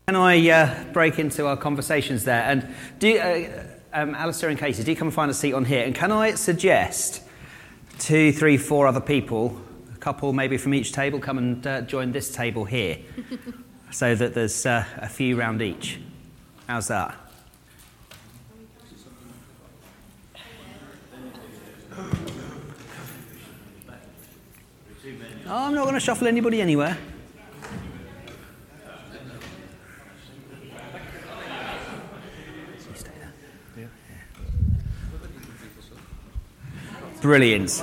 Can I break into our conversations there? And do Alistair and Katie, do come and find a seat on here. And can I suggest 2, 3, 4 other people, a couple maybe from each table, come and join this table here, so that there's a few round each. How's that? Oh, I'm not going to shuffle anybody anywhere. Brilliant.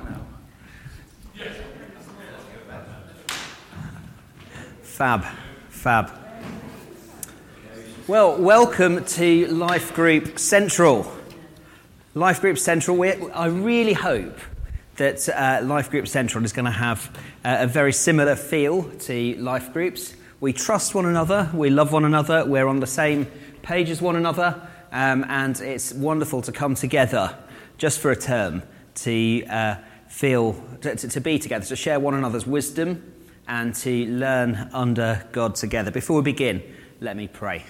Fab. Well, welcome to Life Group Central. Life Group Central, I really hope that Life Group Central is going to have a very similar feel to Life Groups. We trust one another, we love one another, we're on the same page as one another, and it's wonderful to come together just for a term to to be together, to share one another's wisdom and to learn under God together. Before we begin, let me pray.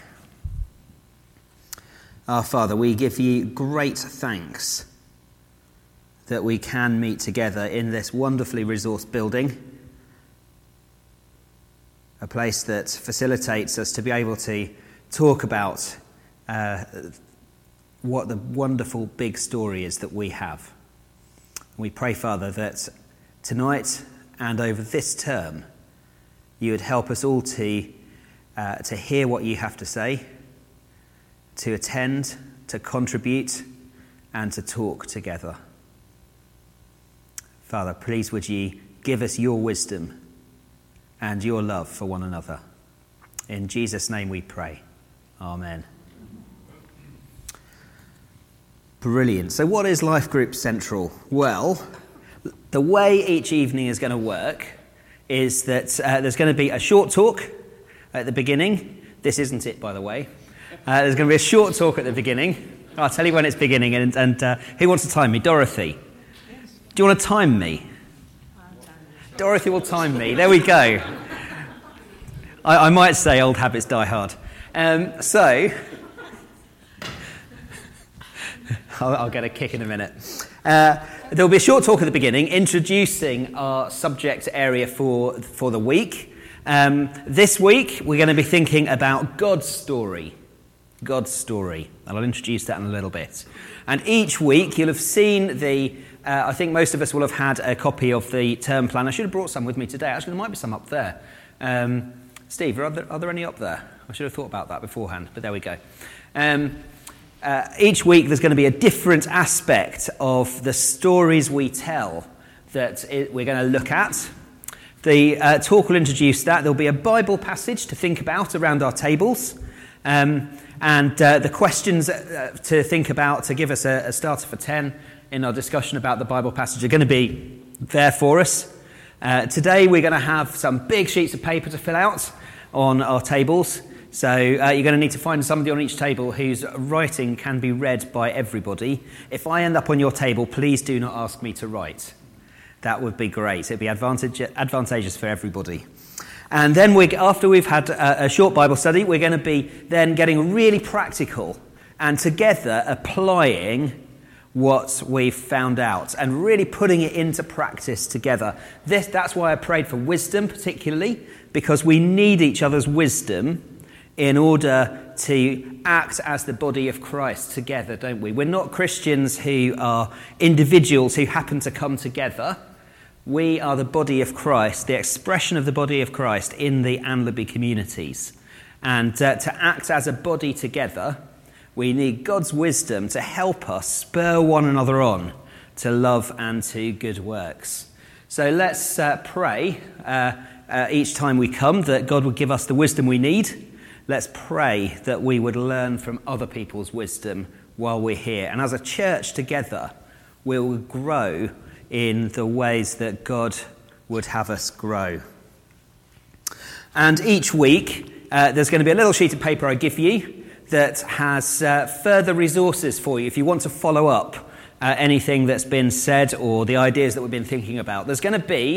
Our Father, we give you great thanks that we can meet together in this wonderfully resourced building, a place that facilitates us to be able to talk about what the wonderful big story is that we have. We pray, Father, that tonight and over this term, you would help us all to hear what you have to say, to attend, to contribute, and to talk together. Father, please would you give us your wisdom and your love for one another. In Jesus' name we pray. Amen. Brilliant. So what is Life Group Central? Well, the way each evening is going to work is that there's going to be a short talk at the beginning. This isn't it, by the way. There's going to be a short talk at the beginning. I'll tell you when it's beginning. And who wants to time me? Dorothy. Yes. Do you want to time me? Dorothy will time me. There we go. I might say old habits die hard. I'll get a kick in a minute. There will be a short talk at the beginning introducing our subject area for the week. This week we're going to be thinking about God's story. God's story. And I'll introduce that in a little bit. And each week you'll have seen I think most of us will have had a copy of the term plan. I should have brought some with me today. Actually, there might be some up there. Steve, are there any up there? I should have thought about that beforehand, but there we go. Each week there's going to be a different aspect of the stories we tell that we're going to look at. The talk will introduce that. There'll be a Bible passage to think about around our tables, and the questions to think about to give us a starter for 10 in our discussion about the Bible passage are going to be there for us. Today we're going to have some big sheets of paper to fill out on our tables. So you're going to need to find somebody on each table whose writing can be read by everybody. If I end up on your table, please do not ask me to write. That would be great. It'd be advantageous for everybody. And then after we've had a short Bible study, we're going to be then getting really practical and together applying what we've found out and really putting it into practice together. That's why I prayed for wisdom particularly, because we need each other's wisdom in order to act as the body of Christ together, don't we? We're not Christians who are individuals who happen to come together. We are the body of Christ, the expression of the body of Christ in the Anlaby communities. And to act as a body together, we need God's wisdom to help us spur one another on to love and to good works. So let's pray each time we come that God would give us the wisdom we need. Let's pray that we would learn from other people's wisdom while we're here. And as a church together, we'll grow in the ways that God would have us grow. And each week, there's going to be a little sheet of paper I give you that has further resources for you if you want to follow up anything that's been said or the ideas that we've been thinking about. There's going to be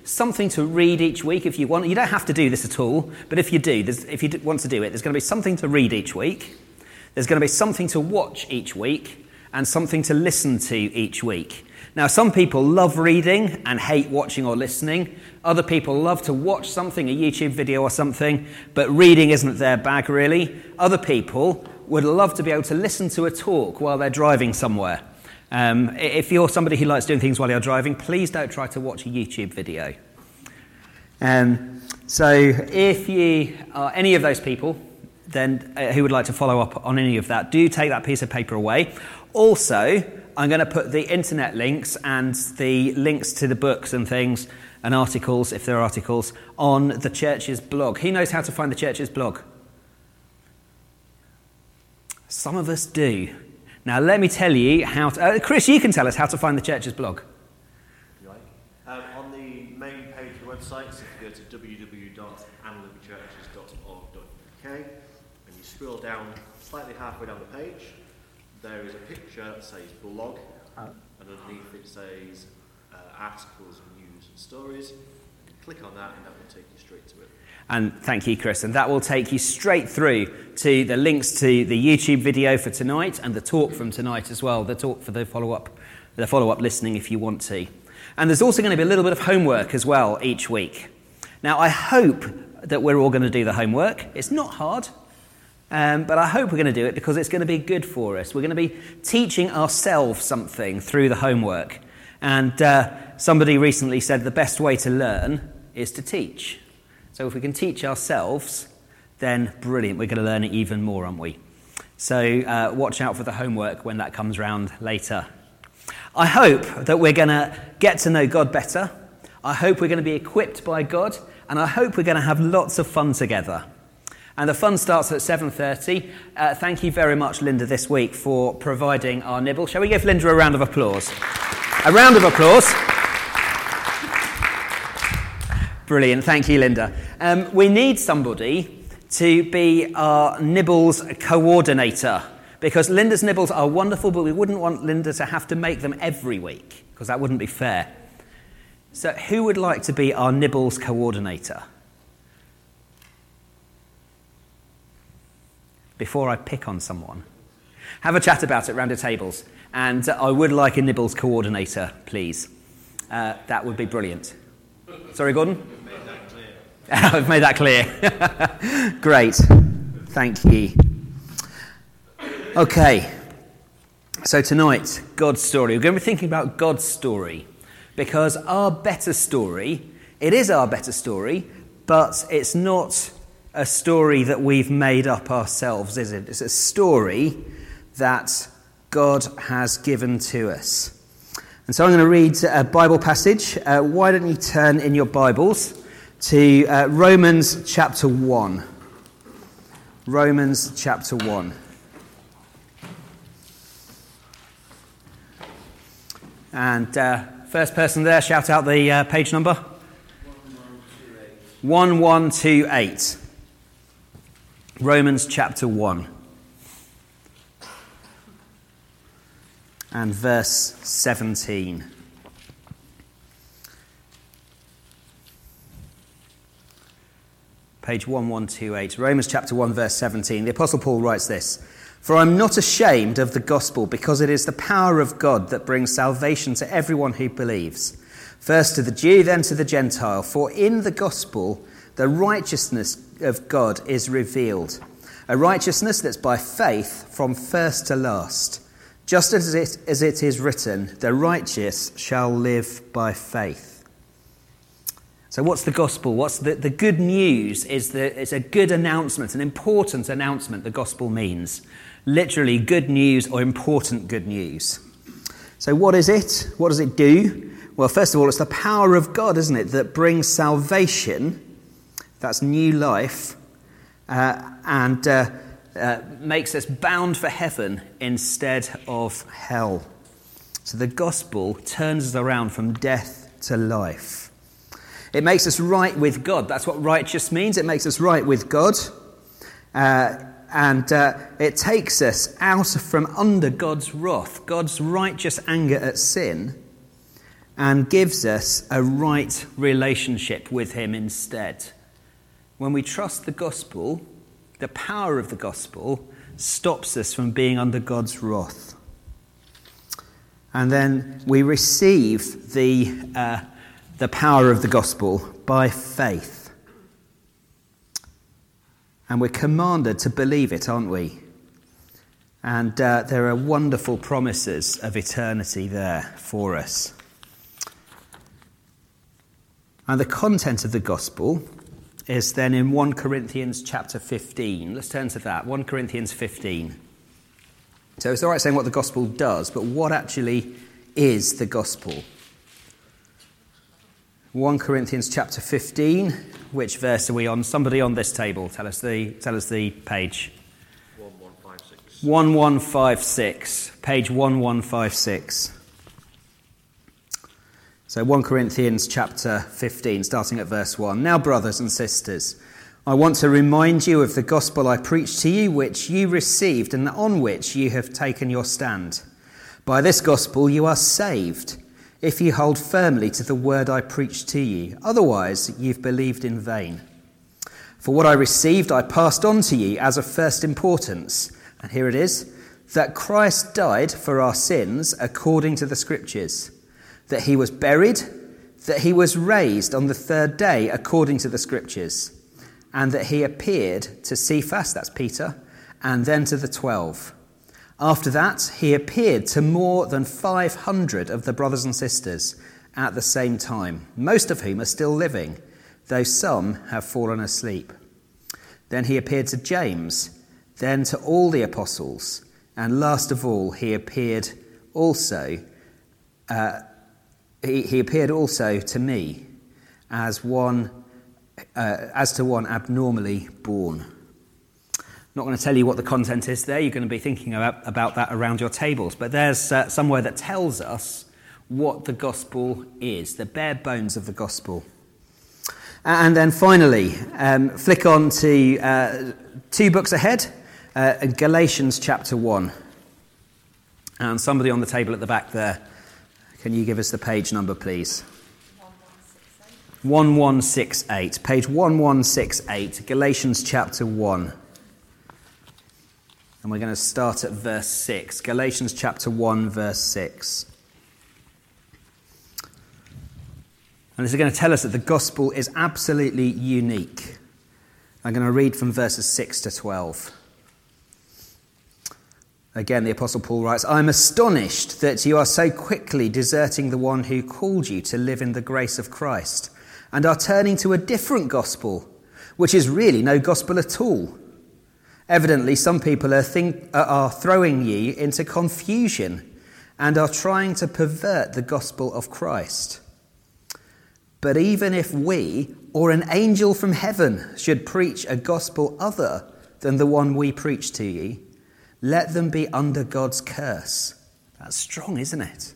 something to read each week if you want. You don't have to do this at all, but if you do, if you want to do it, there's going to be something to read each week. There's going to be something to watch each week and something to listen to each week. Now, some people love reading and hate watching or listening. Other people love to watch something, a YouTube video or something, but reading isn't their bag, really. Other people would love to be able to listen to a talk while they're driving somewhere. If you're somebody who likes doing things while you're driving, please don't try to watch a YouTube video. So if you are any of those people, then who would like to follow up on any of that, do take that piece of paper away. Also, I'm going to put the internet links and the links to the books and things and articles, if there are articles, on the church's blog. Who knows how to find the church's blog? Some of us do. Now, let me tell you how to... Chris, you can tell us how to find the church's blog. On the main page of the website, so if you go to www.anglicanchurches.org.uk and you scroll down slightly halfway down the page, there is a picture that says blog, and underneath it says articles, news and stories. You click on that and that will take you straight to it. And thank you, Chris. And that will take you straight through to the links to the YouTube video for tonight and the talk from tonight as well, the talk for the follow-up listening if you want to. And there's also going to be a little bit of homework as well each week. Now, I hope that we're all going to do the homework. It's not hard, but I hope we're going to do it because it's going to be good for us. We're going to be teaching ourselves something through the homework. And somebody recently said the best way to learn is to teach. So if we can teach ourselves, then brilliant. We're going to learn it even more, aren't we? So watch out for the homework when that comes round later. I hope that we're going to get to know God better. I hope we're going to be equipped by God. And I hope we're going to have lots of fun together. And the fun starts at 7:30. Thank you very much, Linda, this week for providing our nibble. Shall we give Linda a round of applause? A round of applause. Brilliant. Thank you, Linda. We need somebody to be our nibbles coordinator because Linda's nibbles are wonderful, but we wouldn't want Linda to have to make them every week because that wouldn't be fair. So who would like to be our nibbles coordinator? Before I pick on someone. Have a chat about it round the tables. And I would like a nibbles coordinator, please. That would be brilliant. Sorry, Gordon? I've made that clear. Great. Thank you. Okay. So tonight, God's story. We're going to be thinking about God's story because our better story, it is our better story, but it's not a story that we've made up ourselves, is it? It's a story that God has given to us. And so I'm going to read a Bible passage. Why don't you turn in your Bibles to Romans chapter 1. Romans chapter 1. And first person there, shout out the page number. 1128. Romans chapter 1. And verse 17. Page 1128, Romans chapter 1, verse 17. The Apostle Paul writes this: "For I'm not ashamed of the gospel, because it is the power of God that brings salvation to everyone who believes. First to the Jew, then to the Gentile. For in the gospel the righteousness of God is revealed, a righteousness that's by faith from first to last. Just as it is written, the righteous shall live by faith." So what's the gospel? What's the good news is that it's a good announcement, an important announcement the gospel means. Literally good news or important good news. So what is it? What does it do? Well, first of all, it's the power of God, isn't it, that brings salvation, that's new life, and makes us bound for heaven instead of hell. So the gospel turns us around from death to life. It makes us right with God. That's what righteous means. It makes us right with God. And it takes us out from under God's wrath, God's righteous anger at sin, and gives us a right relationship with him instead. When we trust the gospel, the power of the gospel stops us from being under God's wrath. And then we receive the power of the gospel by faith. And we're commanded to believe it, aren't we? And there are wonderful promises of eternity there for us. And the content of the gospel is then in 1 Corinthians chapter 15. Let's turn to that, 1 Corinthians 15. So it's all right saying what the gospel does, but what actually is the gospel? 1 Corinthians chapter 15, which verse are we on? Somebody on this table, tell us the page. 1156. 1156, page 1156. So 1 Corinthians chapter 15, starting at verse 1. Now, brothers and sisters, I want to remind you of the gospel I preached to you, which you received and on which you have taken your stand. By this gospel you are saved, if you hold firmly to the word I preached to you. Otherwise, you've believed in vain. For what I received I passed on to you as of first importance. And here it is, that Christ died for our sins according to the Scriptures, that he was buried, that he was raised on the third day according to the Scriptures, and that he appeared to Cephas, that's Peter, and then to the 12. After that, he appeared to more than 500 of the brothers and sisters at the same time, most of whom are still living, though some have fallen asleep. Then he appeared to James, then to all the apostles, and last of all, he appeared also to me as to one abnormally born. I'm not going to tell you what the content is there. You're going to be thinking about that around your tables. But there's somewhere that tells us what the gospel is, the bare bones of the gospel. And then finally, flick on to 2 books ahead, Galatians chapter 1. And somebody on the table at the back there, can you give us the page number, please? 1168. Page 1168, Galatians chapter 1. And we're going to start at verse 6. Galatians chapter 1, verse 6. And this is going to tell us that the gospel is absolutely unique. I'm going to read from verses 6 to 12. Again, the Apostle Paul writes, I am astonished that you are so quickly deserting the one who called you to live in the grace of Christ, and are turning to a different gospel, which is really no gospel at all. Evidently, some people are throwing you into confusion and are trying to pervert the gospel of Christ. But even if we or an angel from heaven should preach a gospel other than the one we preach to you, let them be under God's curse. That's strong, isn't it?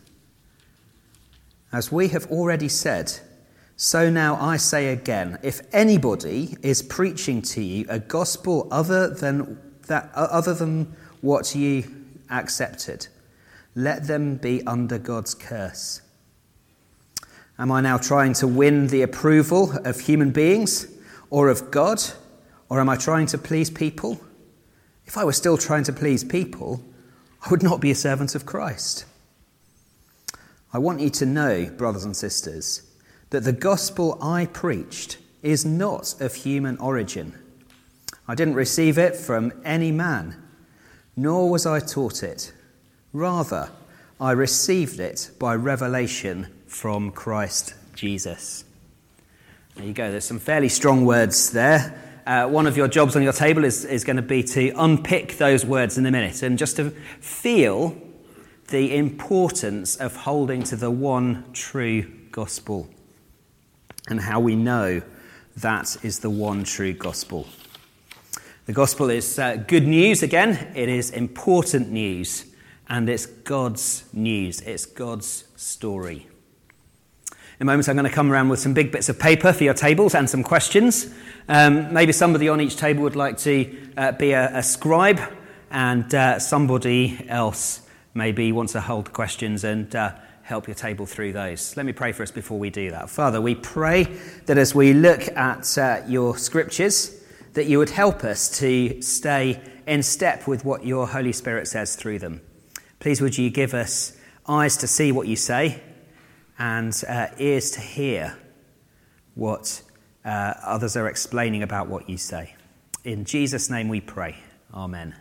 As we have already said, so now I say again, if anybody is preaching to you a gospel other than what you accepted, let them be under God's curse. Am I now trying to win the approval of human beings or of God, or am I trying to please people? If I were still trying to please people, I would not be a servant of Christ. I want you to know, brothers and sisters, that the gospel I preached is not of human origin. I didn't receive it from any man, nor was I taught it. Rather, I received it by revelation from Christ Jesus. There you go. There's some fairly strong words there. One of your jobs on your table is going to be to unpick those words in a minute and just to feel the importance of holding to the one true gospel and how we know that is the one true gospel. The gospel is good news again. It is important news, and it's God's news. It's God's story. In a moment, I'm going to come around with some big bits of paper for your tables and some questions. Maybe somebody on each table would like to be a scribe, and somebody else maybe wants to hold questions and help your table through those. Let me pray for us before we do that. Father, we pray that as we look at your scriptures, that you would help us to stay in step with what your Holy Spirit says through them. Please would you give us eyes to see what you say and ears to hear what others are explaining about what you say. In Jesus' name we pray. Amen.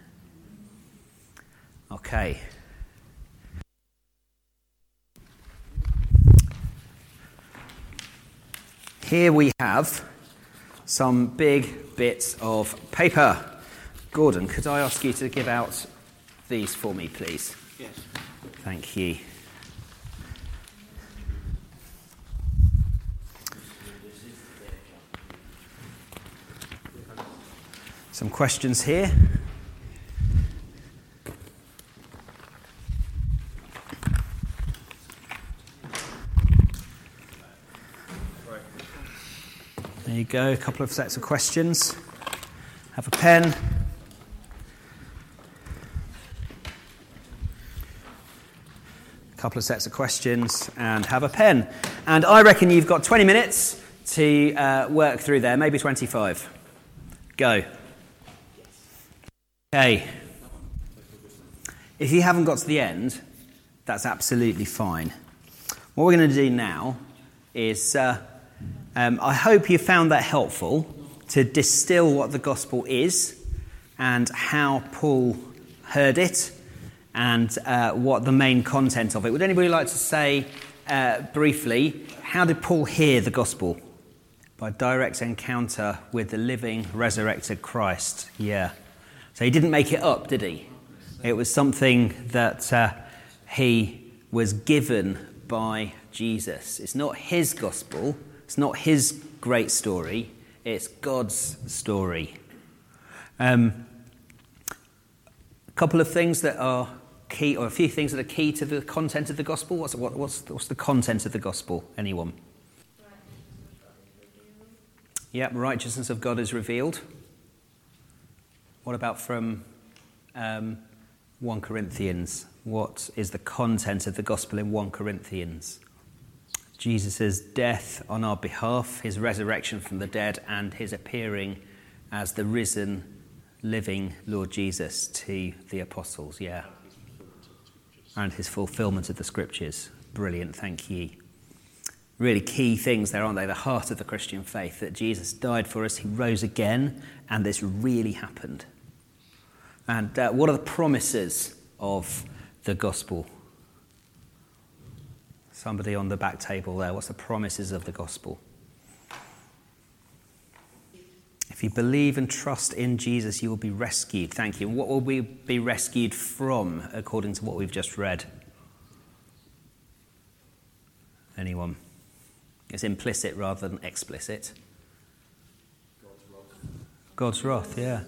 Okay. Here we have some big bits of paper. Gordon, could I ask you to give out these for me, please? Yes. Thank you. Some questions here. There you go, a couple of sets of questions. Have a pen. A couple of sets of questions and have a pen. And I reckon you've got 20 minutes to work through there, maybe 25. Go. Okay. If you haven't got to the end, that's absolutely fine. What we're going to do now is... I hope you found that helpful to distill what the gospel is and how Paul heard it and what the main content of it. Would anybody like to say briefly, how did Paul hear the gospel? By direct encounter with the living, resurrected Christ. Yeah. So he didn't make it up, did he? It was something that he was given by Jesus. It's not his gospel. It's not his great story, it's God's story. A couple of things that are key, or a few things that are key to the content of the gospel. What's the content of the gospel? Anyone? Yep, righteousness of God is revealed. What about from 1 Corinthians? What is the content of the gospel in 1 Corinthians? Jesus' death on our behalf, his resurrection from the dead, and his appearing as the risen, living Lord Jesus to the apostles, yeah. And his fulfillment of the scriptures. Brilliant, thank you. Really key things there, aren't they? The heart of the Christian faith, that Jesus died for us, he rose again, and this really happened. And what are the promises of the gospel? Somebody on the back table there. What's the promises of the gospel? If you believe and trust in Jesus, you will be rescued. Thank you. And what will we be rescued from, according to what we've just read? Anyone? It's implicit rather than explicit. God's wrath, yeah.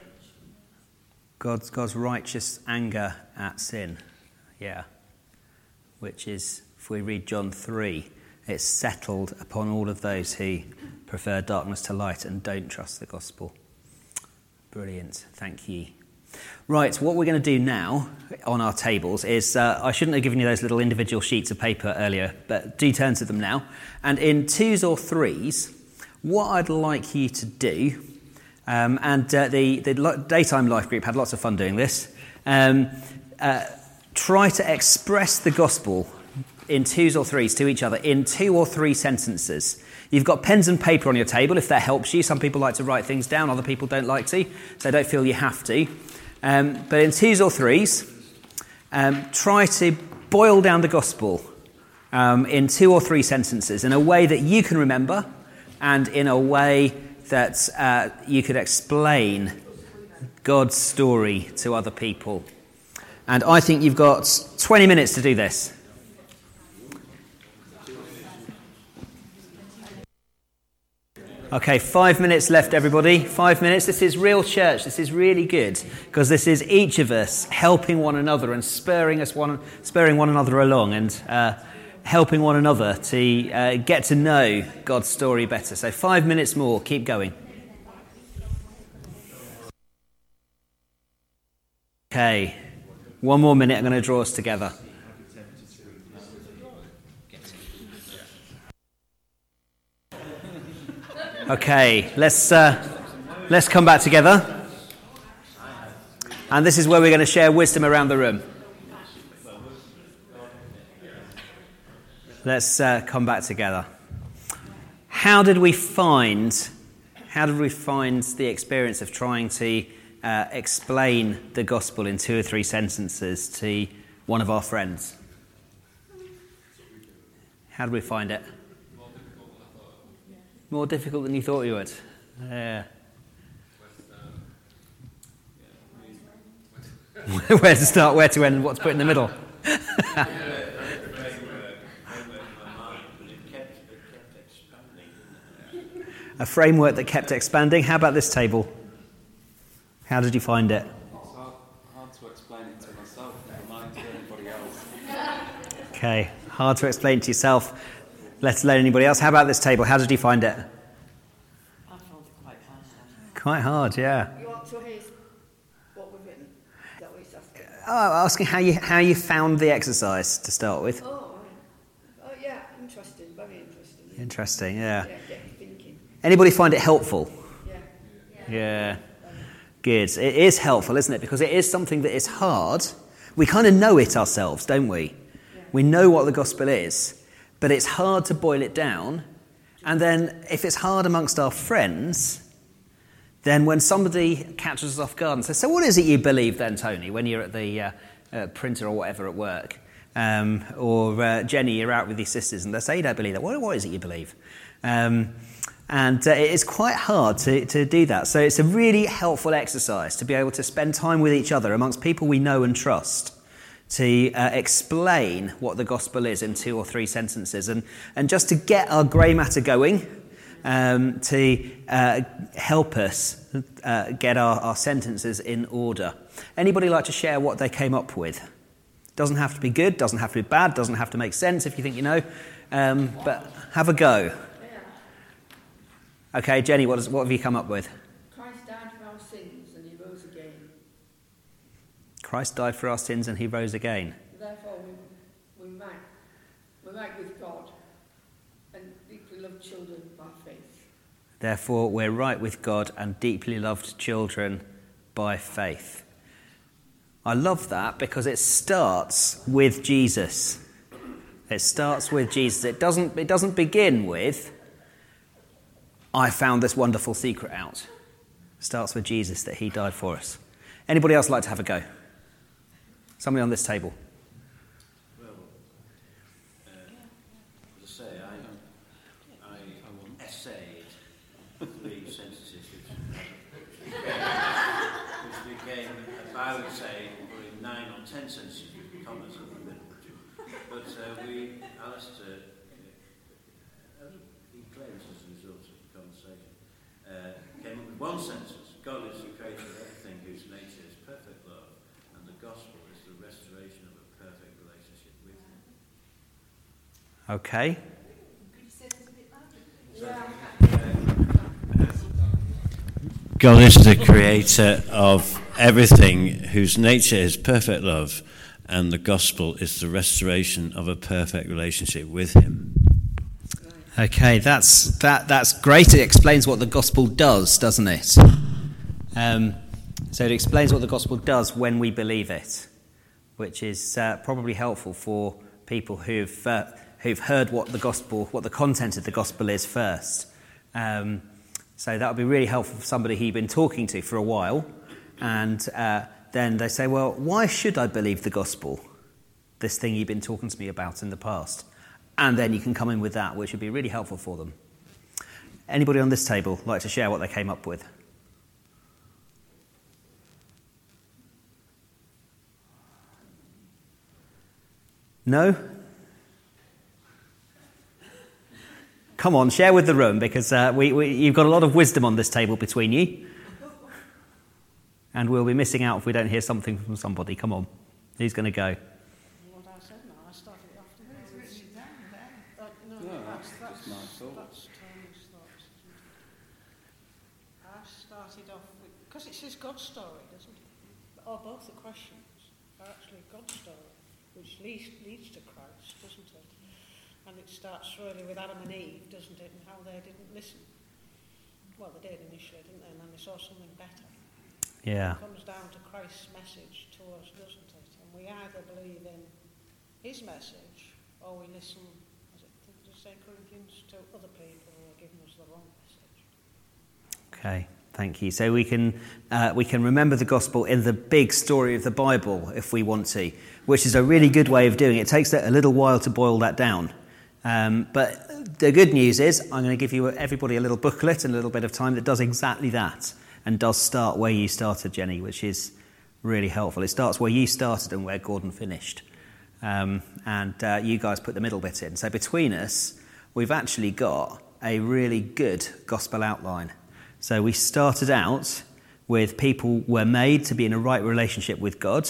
God's righteous anger at sin, yeah. Which is... If we read John 3, it's settled upon all of those who prefer darkness to light and don't trust the gospel. Brilliant, thank you. Right, what we're going to do now on our tables is, I shouldn't have given you those little individual sheets of paper earlier, but do turn to them now. And in 2s or 3s, what I'd like you to do, the Daytime Life group had lots of fun doing this, try to express the gospel in 2s or 3s to each other in 2 or 3 sentences. You've got pens and paper on your table if that helps you. Some people like to write things down, other people don't like to, so don't feel you have to. But in 2s or 3s, try to boil down the gospel in 2 or 3 sentences in a way that you can remember and in a way that you could explain God's story to other people. And I think you've got 20 minutes to do this. Okay, 5 minutes left, everybody. 5 minutes. This is real church. This is really good because this is each of us helping one another and spurring one another along and helping one another to get to know God's story better. So 5 minutes more. Keep going. Okay, one more minute. I'm going to draw us together. Okay, let's come back together. And this is where we're going to share wisdom around the room. Let's come back together. How did we find the experience of trying to explain the gospel in 2 or 3 sentences to one of our friends? How did we find it? More difficult than you thought you would. Yeah. Where to start, where to end, what to put in the middle. A framework that kept expanding. How about this table? How did you find it? It's hard to explain it to myself, never mind to anybody else. Okay, hard to explain to yourself, let alone anybody else. How about this table? How did you find it? I found it quite hard. Quite hard, yeah. You want to hear what we've written? Is that what he's asking? Asking how you found the exercise to start with. Oh, yeah, interesting, very interesting. Interesting, yeah. Yeah, get me thinking. Anybody find it helpful? Yeah. Yeah. Good. It is helpful, isn't it? Because it is something that is hard. We kind of know it ourselves, don't we? Yeah. We know what the gospel is, but it's hard to boil it down. And then if it's hard amongst our friends, then when somebody catches us off guard and says, so what is it you believe then, Tony, when you're at the printer or whatever at work? Or Jenny, you're out with your sisters and they say, you don't believe that. What is it you believe? And it is quite hard to do that. So it's a really helpful exercise to be able to spend time with each other amongst people we know and trust to explain what the gospel is in 2 or 3 sentences and just to get our grey matter going, to help us get our sentences in order. Anybody like to share what they came up with? Doesn't have to be good, doesn't have to be bad, doesn't have to make sense if you think you know, but have a go. Okay, Jenny, what have you come up with? Christ died for our sins and he rose again. Christ died for our sins and he rose again. Therefore, we're right with God and deeply loved children by faith. Therefore, we're right with God and deeply loved children by faith. I love that because it starts with Jesus. It starts with Jesus. It doesn't begin with, I found this wonderful secret out. It starts with Jesus, that he died for us. Anybody else like to have a go? Somebody on this table. Well, as I say, I essayed 3 sentences which became, I would say, probably 9 or 10 sentences with commas in the middle. But Alistair, he claims as a result of the conversation, came up with 1 sentence. God is the creator of everything whose nature is perfect love, and the gospel is the restoration of a perfect relationship with him. Okay. God is the creator of everything whose nature is perfect love, and the gospel is the restoration of a perfect relationship with him. Okay, that's great. It explains what the gospel does, doesn't it? So it explains what the gospel does when we believe it, which is probably helpful for people who've heard what the content of the gospel is first. So that would be really helpful for somebody who you've been talking to for a while, and then they say, well, why should I believe the gospel, this thing you've been talking to me about in the past? And then you can come in with that, which would be really helpful for them. Anybody on this table like to share what they came up with? No? Come on, share with the room, because you've got a lot of wisdom on this table between you. And we'll be missing out if we don't hear something from somebody. Come on. Who's going to go? What I said now, I started it off. That's my thoughts. Tony's thoughts, isn't it? I started off with, because it says God's story, doesn't it? Or both the questions are actually God's story, which leads to Christ, doesn't it? And it starts really with Adam and Eve, doesn't it, and how they didn't listen. well, they did initially, didn't they? And then they saw something better. Yeah. It comes down to Christ's message to us, doesn't it? And we either believe in his message or we listen, as it does say Corinthians, to other people who are giving us the wrong message. Okay, thank you. So we can remember the gospel in the big story of the Bible if we want to, which is a really good way of doing it. It takes a little while to boil that down. But the good news is I'm going to give you everybody a little booklet and a little bit of time that does exactly that and does start where you started, Jenny, which is really helpful. It starts where you started and where Gordon finished. And you guys put the middle bit in. So between us, we've actually got a really good gospel outline. So we started out with people were made to be in a right relationship with God,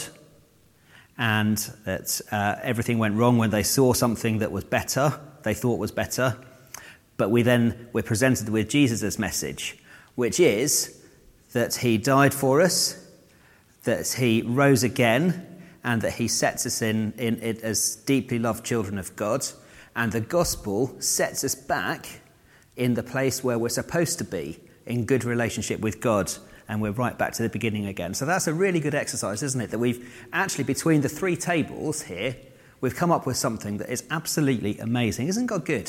and that everything went wrong when they saw something that was better, they thought was better. But we're presented with Jesus' message, which is that he died for us, that he rose again, and that he sets us in it as deeply loved children of God. And the gospel sets us back in the place where we're supposed to be, in good relationship with God, and we're right back to the beginning again. So that's a really good exercise, isn't it? That we've actually, between the three tables here, we've come up with something that is absolutely amazing. Isn't God good?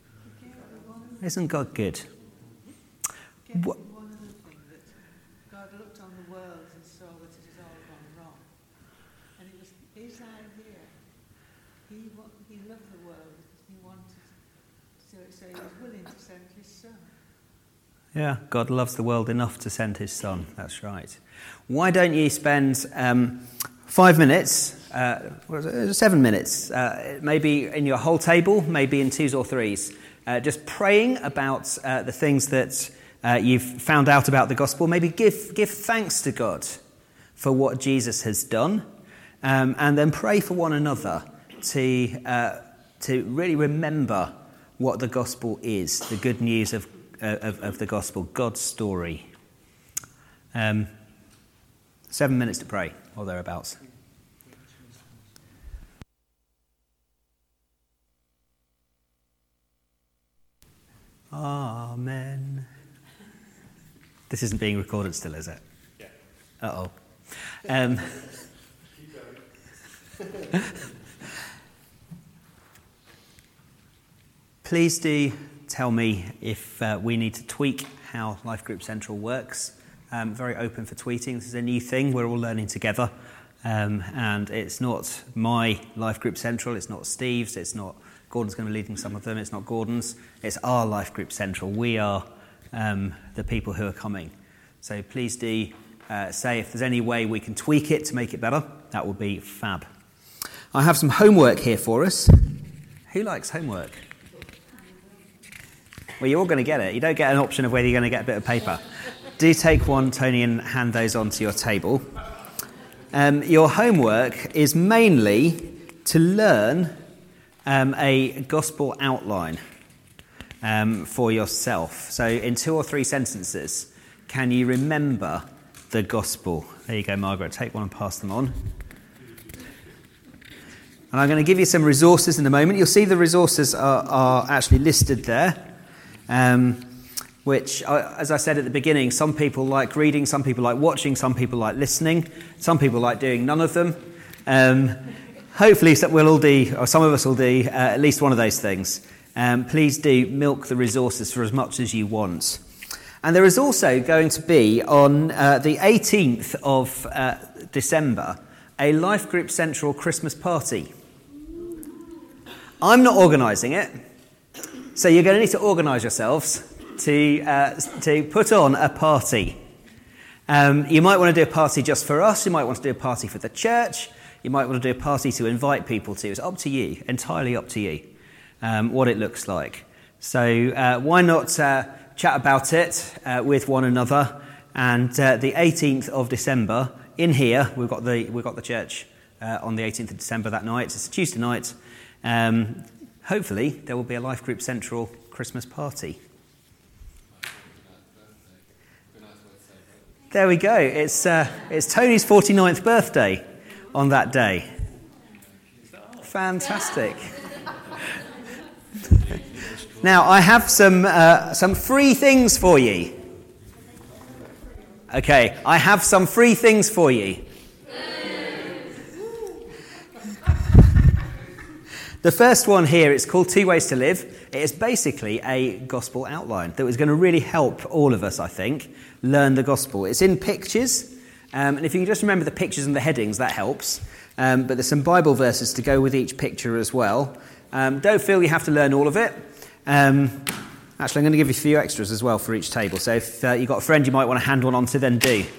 Isn't God good? One other thing, that God looked on the world and saw that it has all gone wrong. And it was his idea. He loved the world. He wanted, so he was willing to send his son. Yeah, God loves the world enough to send his son. That's right. Why don't you spend 5 minutes, 7 minutes, maybe in your whole table, maybe in twos or threes, just praying about the things that you've found out about the gospel. Maybe give thanks to God for what Jesus has done, and then pray for one another to really remember what the gospel is, the good news of the gospel, God's story. 7 minutes to pray, or thereabouts. Amen. This isn't being recorded still, is it? Yeah. Uh-oh. Keep going. Please do tell me if we need to tweak how Life Group Central works. Very open for tweeting. This is a new thing. We're all learning together. And it's not my Life Group Central. It's not Steve's. It's not Gordon's going to be leading some of them. It's not Gordon's. It's our Life Group Central. We are the people who are coming. So please do say if there's any way we can tweak it to make it better. That would be fab. I have some homework here for us. Who likes homework? Well, you're all going to get it. You don't get an option of whether you're going to get a bit of paper. Do take one, Tony, and hand those onto your table. Your homework is mainly to learn a gospel outline for yourself. So in 2 or 3 sentences, can you remember the gospel? There you go, Margaret. Take one and pass them on. And I'm going to give you some resources in a moment. You'll see the resources are actually listed there. Which, as I said at the beginning, some people like reading, some people like watching, some people like listening, some people like doing none of them. Hopefully we'll all do, or some of us will do, at least one of those things. Please do milk the resources for as much as you want. And there is also going to be, on the 18th of December, a Life Group Central Christmas party. I'm not organising it. So you're going to need to organise yourselves to put on a party. You might want to do a party just for us. You might want to do a party for the church. You might want to do a party to invite people to. It's up to you, entirely up to you, what it looks like. So why not chat about it with one another? And the 18th of December, in here, we've got the church on the 18th of December that night. It's a Tuesday night. Hopefully, there will be a Life Group Central Christmas party. There we go. It's Tony's 49th birthday on that day. Fantastic. Now, I have some free things for you. Okay, I have some free things for you. The first one here, it's called 2 Ways to Live. It is basically a gospel outline that was going to really help all of us, I think, learn the gospel. It's in pictures, and if you can just remember the pictures and the headings, that helps. But there's some Bible verses to go with each picture as well. Don't feel you have to learn all of it. Actually, I'm going to give you a few extras as well for each table. So if you've got a friend you might want to hand one on to, then do.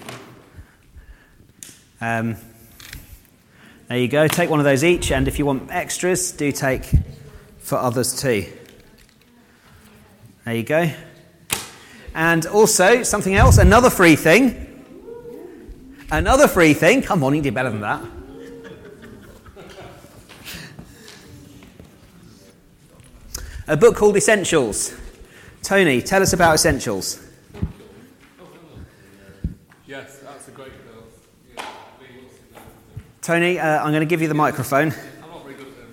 There you go. Take one of those each. And if you want extras, do take for others too. There you go. And also, something else, another free thing. Another free thing. Come on, you can do better than that. A book called Essentials. Tony, tell us about Essentials. Yes, that's a great bill. Yeah, Tony, I'm going to give you the microphone. I'm not very good at them.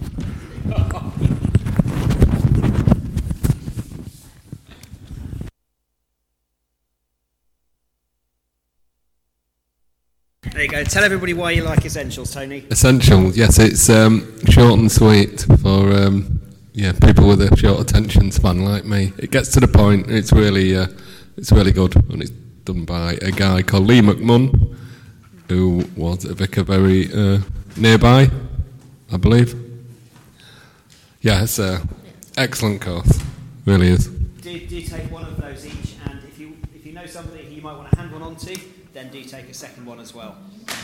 There you go. Tell everybody why you like Essentials, Tony. Essentials, yes, it's short and sweet for people with a short attention span like me. It gets to the point. It's really good, and it's done by a guy called Lee McMunn, who was a vicar very nearby, I believe. Yeah, it's an excellent course, really is. Do take one of those each, and if you know somebody who you might want to hand one on to, then do take a second one as well.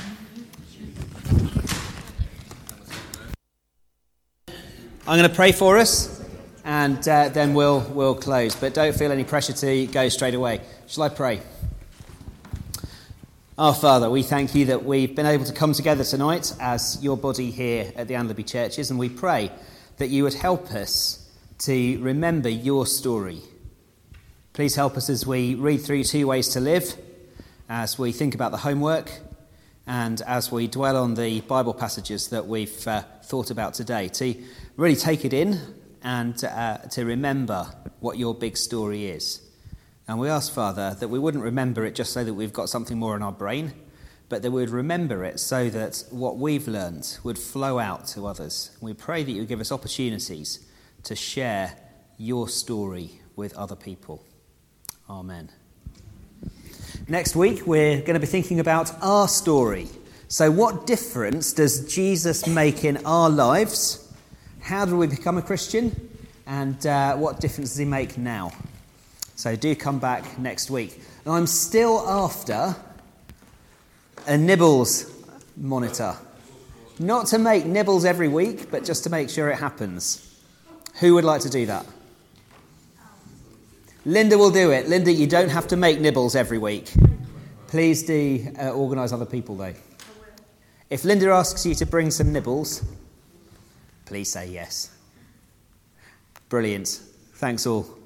I'm going to pray for us, and then we'll close. But don't feel any pressure to go straight away. Shall I pray? Our Father, we thank you that we've been able to come together tonight as your body here at the Anlaby Churches, and we pray that you would help us to remember your story. Please help us as we read through 2 Ways to Live, as we think about the homework, and as we dwell on the Bible passages that we've thought about today, to really take it in and to remember what your big story is. And we ask, Father, that we wouldn't remember it just so that we've got something more in our brain, but that we would remember it so that what we've learned would flow out to others. We pray that you give us opportunities to share your story with other people. Amen. Next week, we're going to be thinking about our story. So what difference does Jesus make in our lives? How do we become a Christian? And what difference does he make now? So do come back next week. And I'm still after a Nibbles monitor. Not to make nibbles every week, but just to make sure it happens. Who would like to do that? Linda will do it. Linda, you don't have to make nibbles every week. Please do organise other people, though. If Linda asks you to bring some nibbles, please say yes. Brilliant. Thanks all.